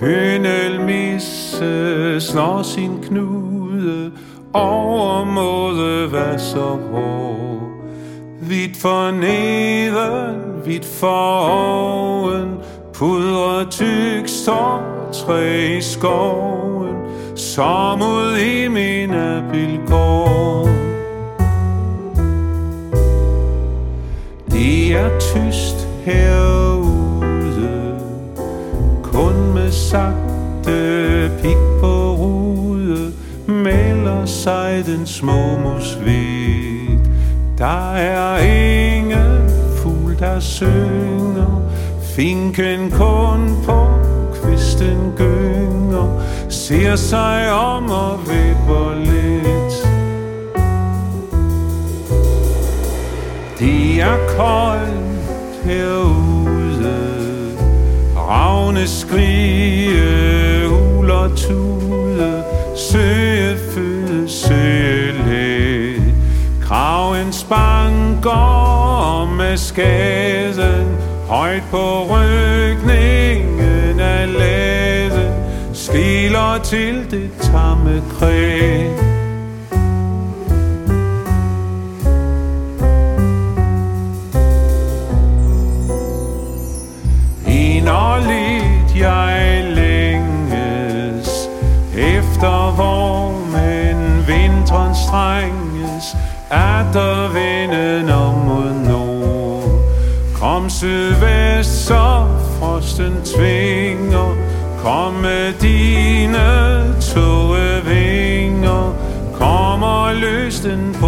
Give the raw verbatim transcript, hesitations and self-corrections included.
Kønel misse slår sin knude over måde hvad så hård. Hvidt for neden, hvidt for oven, pudrer tyk står træ i skoven, som ud i min Abilgård. Det er tyst herude, kun med sagte pik på rude melder sig den små musved. Der er ingen fugl der synger, finken kun på kvisten gynger, ser sig om og vipper lidt. Det er koldt herude, ravne skrige, uler tude, søge føde, søge læ. Kraven spanker med skaden, højt på rygningen af læden, skiler til det tamme kræ. Inderligt jeg længes efter, hvor men vinteren strænges, at der vinden om mod nord. Kom sydvest, så frosten tvinger, kom med dine tågevinger, kom og løs den